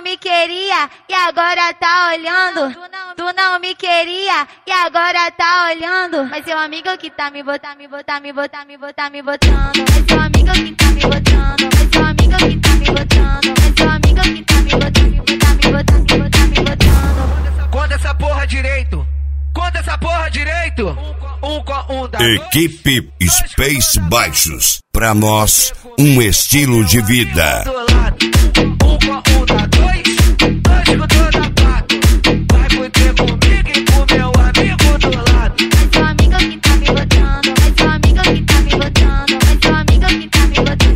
me queria e agora tá olhando. Tu não me queria e agora tá olhando. Mas seu amigo que tá me botando. Mas seu amigo que tá me botando. Mas seu amigo que tá me botando. Mas seu amigo que tá me botando. Conta essa porra direito. Conta essa porra direito. Um com um da Equipe Space Baixos. Pra nós, um estilo de vida. Um com um da dois com toda quatro. Vai fuder comigo e com meu amigo do lado. Mas seu amigo que tá me botando. Mas seu amigo que tá me botando. Mas seu amigo que tá me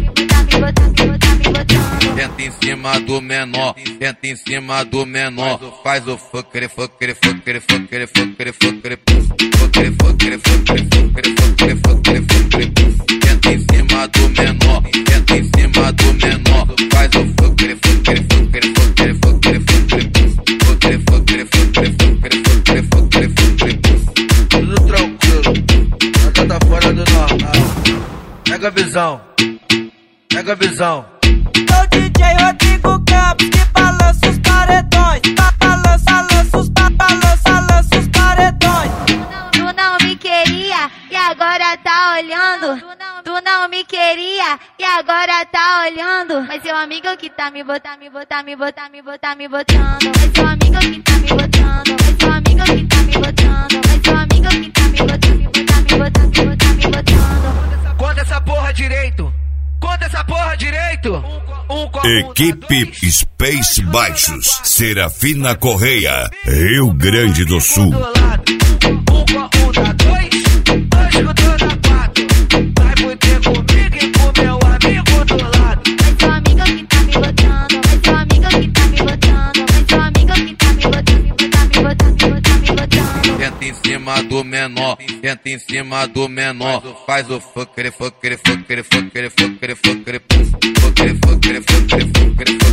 botando. Tenta em cima do menor, tenta em cima do menor. Faz o fuckere, fuckere, fuckere, fuckere, fuckere, fuckere, fuckere, fuckere, fuckere, fuckere, fuckere, fuckere, fuckere. Tenta em cima do menor, tenta em cima do menor. Faz o fuckere, fuckere, fuckere, fuckere, fuckere, fuckere, fuckere, fuckere, fuckere, fuckere, fuckere, fuckere, fuckere. Tudo tranquilo, nada tá fora do normal. Pega a visão, pega a visão. Sou DJ Rodrigo Campos que balança os paredões. Balança os paredões. Tu não me queria e agora tá olhando. Tu não me queria e agora tá olhando. Mas seu amigo que tá me botando. Mas seu amigo que tá me botando. Mas seu amigo que tá me botando. Mas seu amigo que tá me botando. Conta essa porra direito. Conta essa porra direito. Equipe Space Baixos. Serafina Correia, Rio Grande do Sul. Um com um da dois com toda quatro. Vai fuder comigo e com meu amigo do lado. Mas seu amigo que tá me botando. Mas seu amigo que tá me botando. Mas seu amigo que tá me botando. Tenta em cima do menor, tenta em cima do menor. Faz o fuckere, fuckere, fuckere, fuckere, fuckere, fuckere, fuckere, fuckere, fuckere, fuckere, fuckere.